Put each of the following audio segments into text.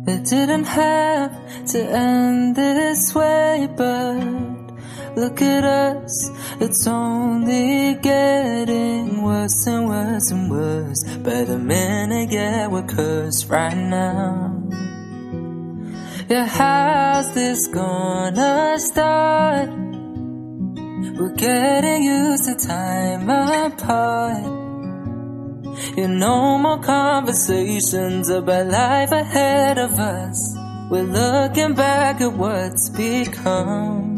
It didn't have to end this way, but look at us, it's only getting worse and worse and worse. By the minute, yeah, we're cursed right now. Yeah, how's this gonna start? We're getting used to time apart. Yeah, no more conversations about life ahead of us. We're looking back at what's become.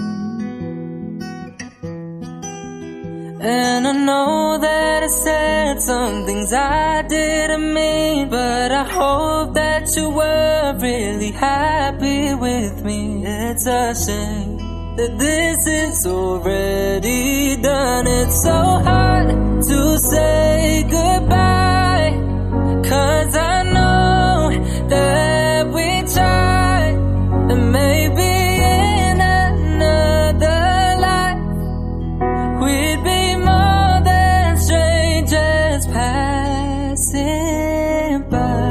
And I know that I said some things I didn't mean, but I hope that you were really happy with me. It's a shame that this is already done. It's so hard to say goodbye, 'cause I know that we tried, and maybe in another life we'd be more than strangers passing by.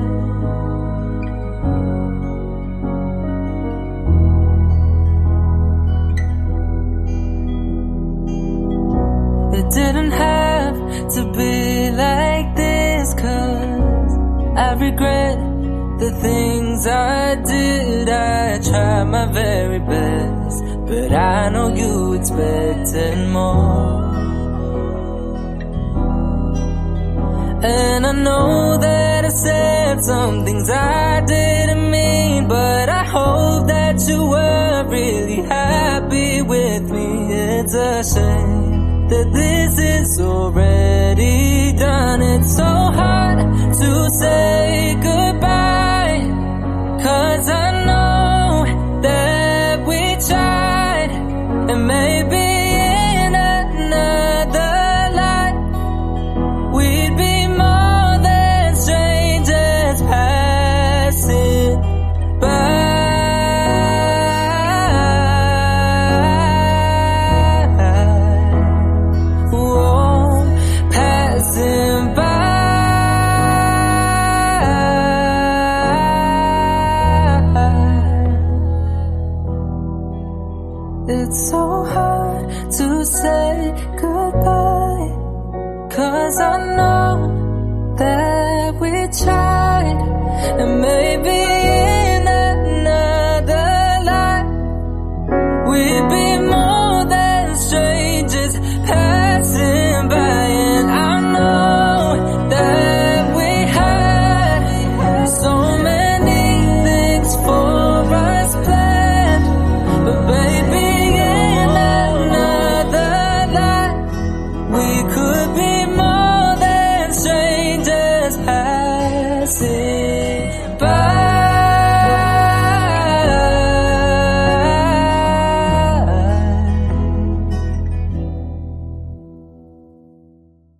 It didn't have to be like this, 'cause I regret the things I did. I tried my very best, but I know you expected more. And I know that I said some things I didn't mean, but I hope that you were really happy with me. It's a shame that this is already done. It's so hard to say goodbye.